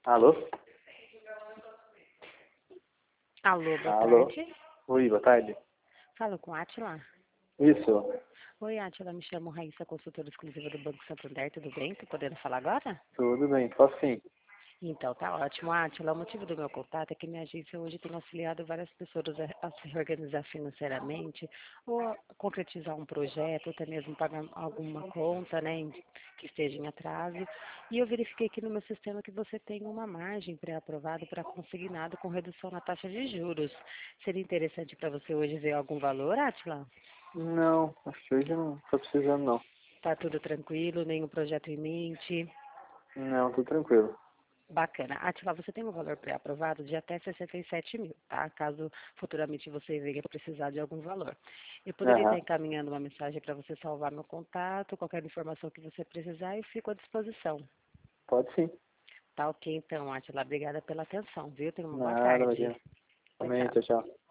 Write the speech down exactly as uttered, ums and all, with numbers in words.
Alô? Alô, boa Alô? tarde. Oi, boa tarde. Falo com Átila. Isso, Oi, Átila, me chamo Raíssa, consultora exclusiva do Banco Santander, tudo bem? Tô podendo falar agora? tudo bem, posso sim. Então, tá ótimo. Átila, o motivo do meu contato é que minha agência hoje tem auxiliado várias pessoas a, a se reorganizar financeiramente, ou a concretizar um projeto, ou até mesmo pagar alguma conta, né, em- que esteja em atraso. E eu verifiquei aqui no meu sistema que você tem uma margem pré-aprovada para consignado com redução na taxa de juros. Seria interessante para você hoje ver algum valor, Átila? Não, acho que hoje não tô precisando não. Tá tudo tranquilo, nenhum projeto em mente? Não, tô tranquilo. Bacana. Atila, você tem um valor pré-aprovado de até sessenta e sete mil, tá? Caso futuramente você venha precisar de algum valor. Eu poderia estar Aham, encaminhando uma mensagem para você salvar meu contato, qualquer informação que você precisar, eu fico à disposição. pode sim. Tá ok, então, Atila. Obrigada pela atenção, viu? Tenha uma boa Nada, tarde. imagina. Tchau, Também, tchau. tchau, tchau.